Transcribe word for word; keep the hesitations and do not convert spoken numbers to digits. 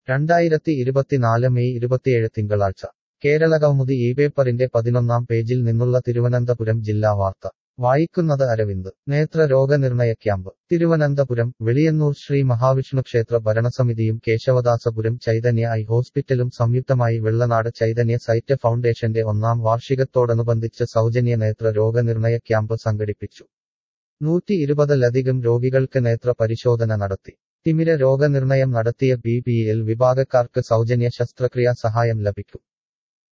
രണ്ടായിരത്തി ഇരുപത്തിനാല് മെയ് ഇരുപത്തിയേഴ് തിങ്കളാഴ്ച കേരളകൗമുദി ഈ പേപ്പറിന്റെ പതിനൊന്നാം പേജിൽ നിന്നുള്ള തിരുവനന്തപുരം ജില്ലാ വാർത്ത വായിക്കുന്നത് അരവിന്ദ് നേത്രരോഗനിർണയ ക്യാമ്പ് തിരുവനന്തപുരം വെളിയന്നൂർ ശ്രീ മഹാവിഷ്ണുക്ഷേത്ര ഭരണസമിതിയും കേശവദാസപുരം ചൈതന്യ ഐ ഹോസ്പിറ്റലും സംയുക്തമായി വെള്ളനാട് ചൈതന്യ സൈറ്റ് ഫൗണ്ടേഷന്റെ ഒന്നാം വാർഷികത്തോടനുബന്ധിച്ച് സൗജന്യ നേത്ര രോഗനിർണയ ക്യാമ്പ് സംഘടിപ്പിച്ചു നൂറ്റി ഇരുപതിലധികം രോഗികൾക്ക് നേത്ര പരിശോധന നടത്തി തിമിര രോഗനിർണയം നടത്തിയ ബി പി എൽ വിഭാഗക്കാർക്ക് സൗജന്യ ശസ്ത്രക്രിയാ സഹായം ലഭിക്കും